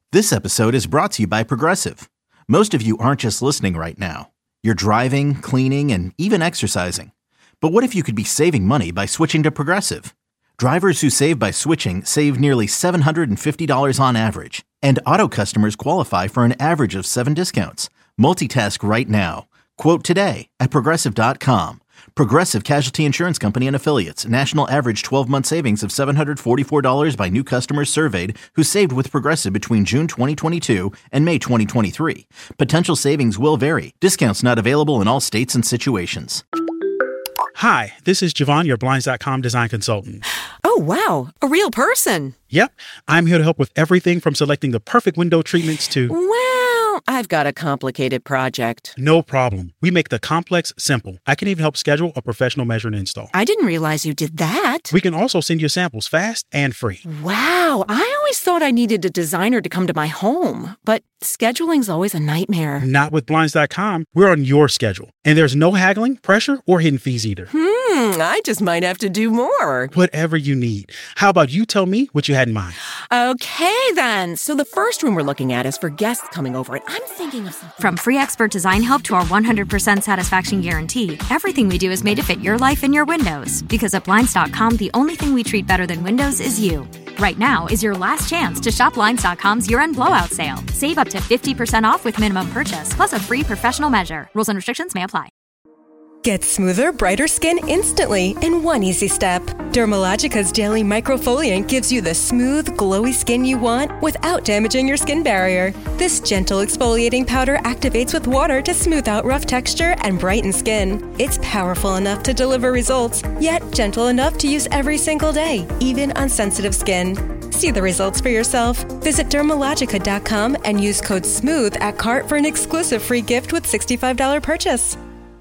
This episode is brought to you by Progressive. Most of you aren't just listening right now. You're driving, cleaning, and even exercising. But what if you could be saving money by switching to Progressive? Drivers who save by switching save nearly $750 on average. And auto customers qualify for an average of 7 discounts. Multitask right now. Quote today at Progressive.com. Progressive Casualty Insurance Company and Affiliates. National average 12-month savings of $744 by new customers surveyed who saved with Progressive between June 2022 and May 2023. Potential savings will vary. Discounts not available in all states and situations. Hi, this is Javon, your Blinds.com design consultant. Oh, wow. A real person. Yep. I'm here to help with everything from selecting the perfect window treatments to... Well, I've got a complicated project. No problem. We make the complex simple. I can even help schedule a professional measure and install. I didn't realize you did that. We can also send you samples fast and free. Wow. I always thought I needed a designer to come to my home, but scheduling's always a nightmare. Not with Blinds.com. We're on your schedule. And there's no haggling, pressure, or hidden fees either. I just might have to do more. Whatever you need. How about you tell me what you had in mind? Okay, then. So the first room we're looking at is for guests coming over, and I'm thinking of something. From free expert design help to our 100% satisfaction guarantee, everything we do is made to fit your life and your windows. Because at Blinds.com, the only thing we treat better than windows is you. Right now is your last chance to shop Blinds.com's year-end blowout sale. Save up to 50% off with minimum purchase, plus a free professional measure. Rules and restrictions may apply. Get smoother, brighter skin instantly in one easy step. Dermalogica's Daily Microfoliant gives you the smooth, glowy skin you want without damaging your skin barrier. This gentle exfoliating powder activates with water to smooth out rough texture and brighten skin. It's powerful enough to deliver results, yet gentle enough to use every single day, even on sensitive skin. See the results for yourself. Visit Dermalogica.com and use code SMOOTH at cart for an exclusive free gift with $65 purchase.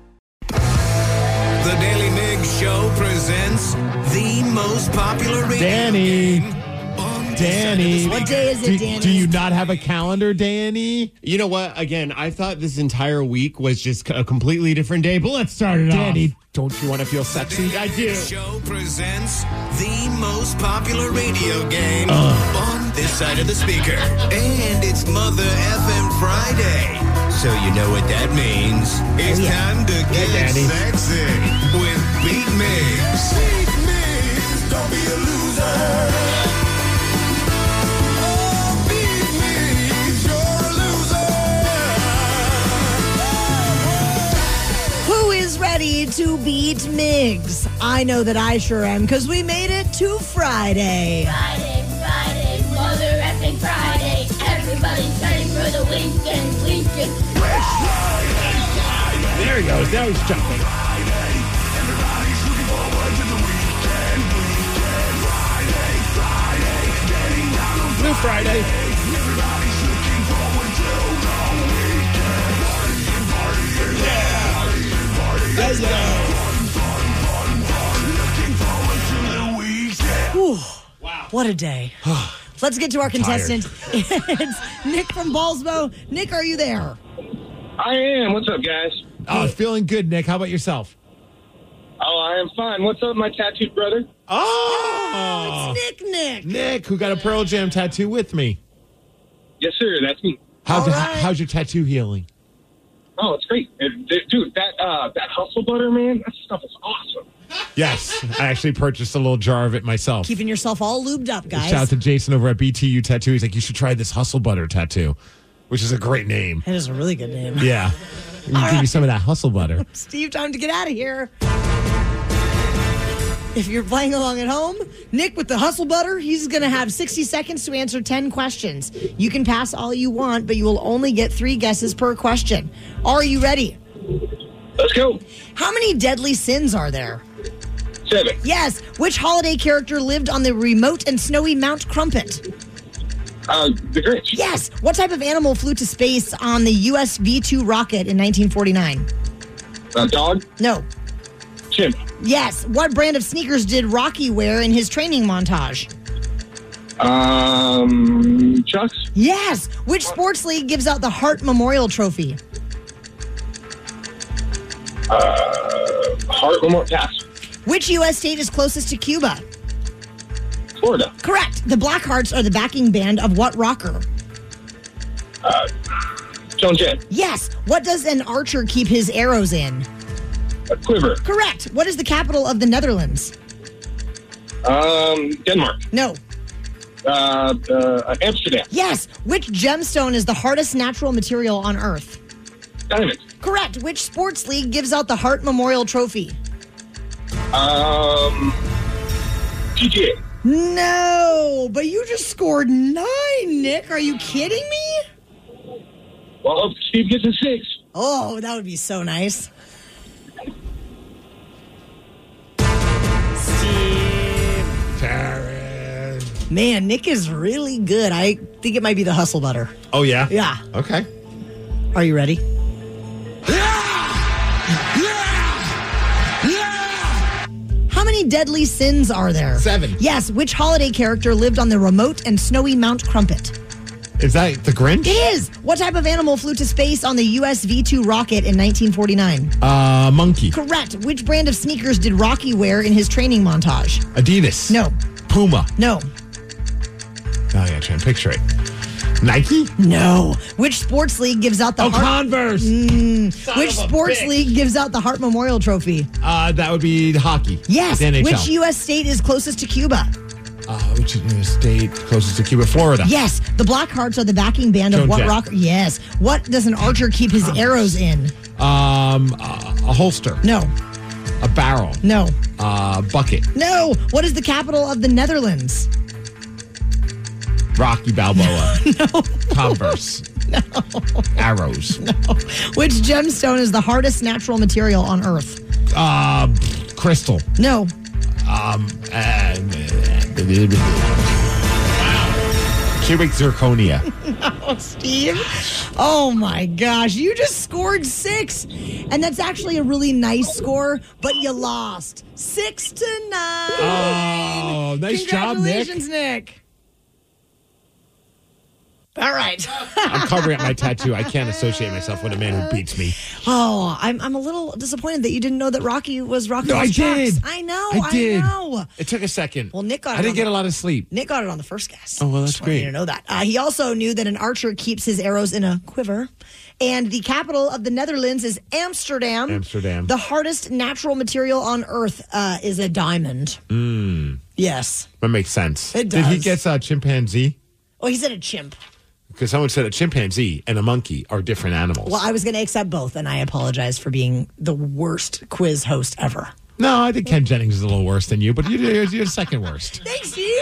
The Daily Migs Show presents the most popular radio game on Danny. What day is it, Danny? Do you not have a calendar, Danny? You know what? Again, I thought this entire week was just a completely different day, but let's start it Danny, off. don't you want to feel sexy? The I Daily do. Migs Show presents the most popular radio game on this side of the speaker. And it's Mother FM Friday. So you know what that means. It's time to get sexy with Beat Migs. Beat Migs, don't be a loser. Oh, Beat Migs, you're a loser. Who is ready to beat Migs? I know that I sure am, because we made it to Friday. Friday, Mother effing Friday. Everybody's ready for the weekend. There he goes. Now he's jumping. Everybody's looking forward to the weekend. Friday. New Friday. Everybody's looking forward to the weekend. Let's go. Looking forward to the weekend. Whew. Wow. What a day. Let's get to our contestant. It's Nick from Ballsbo. Nick, are you there? I am. What's up, guys? Oh, feeling good, Nick. How about yourself? Oh, I am fine. What's up, my tattooed brother? Oh, it's Nick. Nick, who got a Pearl Jam tattoo with me. Yes, sir. That's me. How's your tattoo healing? Oh, it's great. Dude, that hustle butter, man, that stuff is awesome. Yes, I actually purchased a little jar of it myself. Keeping yourself all lubed up, guys. Shout out to Jason over at BTU Tattoo. He's like, you should try this Hustle Butter tattoo, which is a great name. It is a really good name. Yeah. We'll give you some of that Hustle Butter. Steve, time to get out of here. If you're playing along at home, Nick with the Hustle Butter, he's going to have 60 seconds to answer 10 questions. You can pass all you want, but you will only get 3 guesses per question. Are you ready? Let's go. How many deadly sins are there? 7. Yes. Which holiday character lived on the remote and snowy Mount Crumpet? The Grinch. Yes. What type of animal flew to space on the US V-2 rocket in 1949? Dog? No. Chimp. Yes. What brand of sneakers did Rocky wear in his training montage? Chucks? Yes. Which sports league gives out the Hart Memorial Trophy? Hart Memorial. Pass. Which U.S. state is closest to Cuba? Florida. Correct. The Blackhearts are the backing band of what rocker? Joan Jett. Yes. What does an archer keep his arrows in? A quiver. Correct. What is the capital of the Netherlands? Denmark. No. Amsterdam. Yes. Which gemstone is the hardest natural material on Earth? Diamond. Correct. Which sports league gives out the Hart Memorial Trophy? PGA. No, but you just scored 9, Nick. Are you kidding me? Well, Steve gets a 6. Oh, that would be so nice. Karen. Man, Nick is really good. I think it might be the hustle butter. Oh, yeah? Yeah. Okay. Are you ready? How many deadly sins are there? 7. Yes. Which holiday character lived on the remote and snowy Mount Crumpet? Is that the Grinch? It is. What type of animal flew to space on the US V-2 rocket in 1949? Monkey. Correct. Which brand of sneakers did Rocky wear in his training montage? Adidas. No. Puma. No. Oh, yeah, trying to picture it. Nike? No. Which sports league gives out the Converse. Which sports league gives out the Hart Memorial Trophy? That would be hockey. Yes. The NHL. Which U.S. state is closest to Cuba? Which state closest to Cuba? Florida. Yes. The Blackhearts are the backing band of Joan what Jett. rock? Yes. What does an archer keep his arrows in? A holster. No. A barrel. No. Bucket. No. What is the capital of the Netherlands? Rocky Balboa. No. Converse. No. Arrows. No. Which gemstone is the hardest natural material on Earth? Crystal. No. Cubic zirconia. No, Steve. Oh my gosh. You just scored 6. And that's actually a really nice score, but you lost 6-9. Oh, nice job, Nick. Congratulations, Nick. All right. I'm covering up my tattoo. I can't associate myself with a man who beats me. Oh, I'm a little disappointed that you didn't know that Rocky was Rocky. No, I did. I know. I did. I know. It took a second. Well, Nick got it. I didn't get a lot of sleep. Nick got it on the first guess. Oh, well, that's Just wanted you great. to know that. He also knew that an archer keeps his arrows in a quiver. And the capital of the Netherlands is Amsterdam. Amsterdam. The hardest natural material on Earth is a diamond. Yes. That makes sense. It Did he does. get a chimpanzee? Oh, he said a chimp. Because someone said a chimpanzee and a monkey are different animals. Well, I was going to accept both, and I apologize for being the worst quiz host ever. No, I think Ken Jennings is a little worse than you, but you're second worst. Thanks, Steve.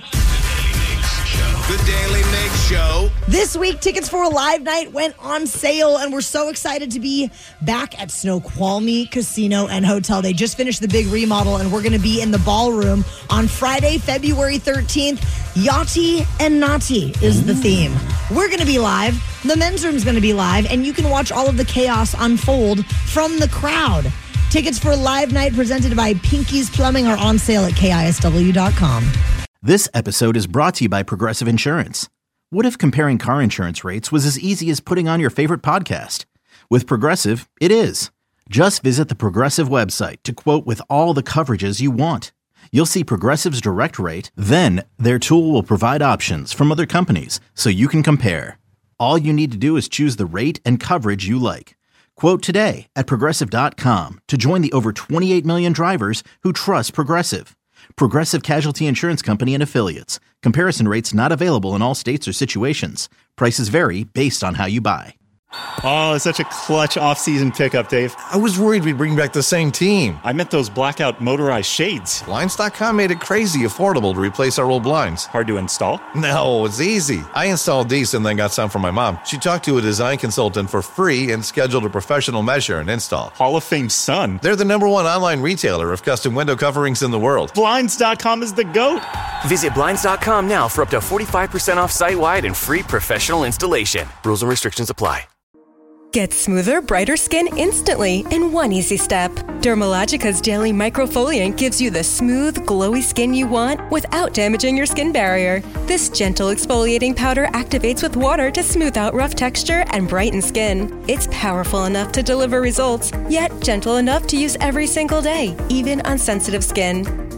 The Daily Mix Show. This week, tickets for a live night went on sale, and we're so excited to be back at Snoqualmie Casino and Hotel. They just finished the big remodel, and we're going to be in the ballroom on Friday, February 13th. Yachty and Naughty is the theme. We're going to be live. The men's room's going to be live, and you can watch all of the chaos unfold from the crowd. Tickets for live night presented by Pinky's Plumbing are on sale at KISW.com. This episode is brought to you by Progressive Insurance. What if comparing car insurance rates was as easy as putting on your favorite podcast? With Progressive, it is. Just visit the Progressive website to quote with all the coverages you want. You'll see Progressive's direct rate, then their tool will provide options from other companies so you can compare. All you need to do is choose the rate and coverage you like. Quote today at Progressive.com to join the over 28 million drivers who trust Progressive. Progressive Casualty Insurance Company and Affiliates. Comparison rates not available in all states or situations. Prices vary based on how you buy. Oh, it's such a clutch off-season pickup, Dave. I was worried we'd bring back the same team. I meant those blackout motorized shades. Blinds.com made it crazy affordable to replace our old blinds. Hard to install? No, it's easy. I installed these and then got some for my mom. She talked to a design consultant for free and scheduled a professional measure and install. Hall of Fame son. They're the #1 online retailer of custom window coverings in the world. Blinds.com is the GOAT. Visit Blinds.com now for up to 45% off site-wide and free professional installation. Rules and restrictions apply. Get smoother, brighter skin instantly in one easy step. Dermalogica's Daily Microfoliant gives you the smooth, glowy skin you want without damaging your skin barrier. This gentle exfoliating powder activates with water to smooth out rough texture and brighten skin. It's powerful enough to deliver results, yet gentle enough to use every single day, even on sensitive skin.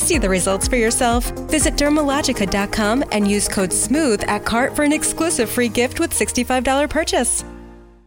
See the results for yourself. Visit Dermalogica.com and use code SMOOTH at cart for an exclusive free gift with $65 purchase.